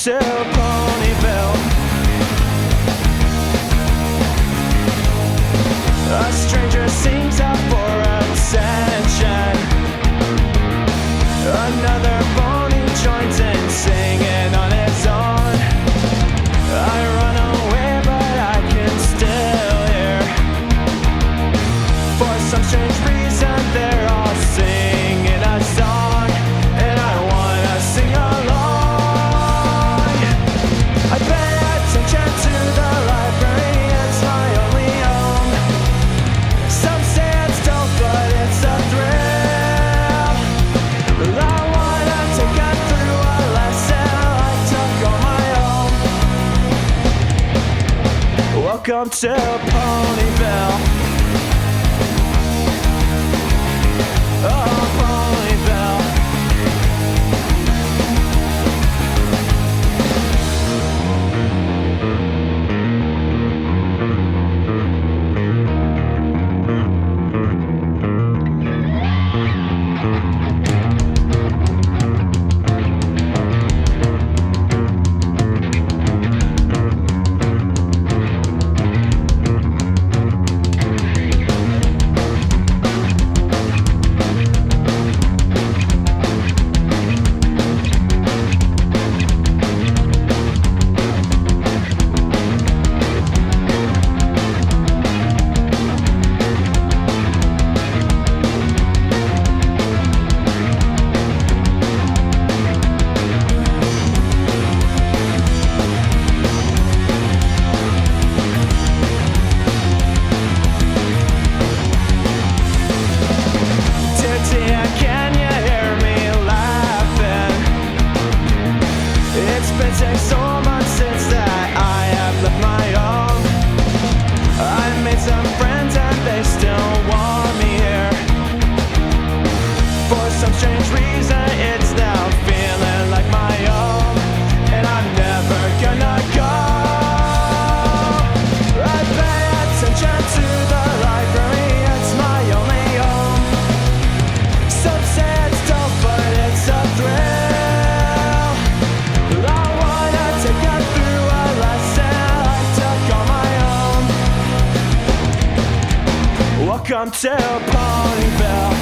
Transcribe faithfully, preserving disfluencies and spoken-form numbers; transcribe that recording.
to Ponyville. A stranger sings out for attention. Another pony joins in singing on its own. I run away but I can still hear. For some strange reason they're all singing a song, and I wanna sing along. I pay attention to the library, it's my only home. Some say it's dope but it's a thrill. I wanna take it through a lesson I took on my own. Welcome to Ponyville. Oh, Ponyville. Can you hear me laughing? It's been six whole months since that I have left my home. I made some friends and they still want me here. For some strange reason it's now feeling like my home, and I'm never gonna go. I pay attention to the library, it's my only home. Some say it's dope, but it's a thrill. I wanna take it through a lesson I took on my own. Welcome to Ponyville.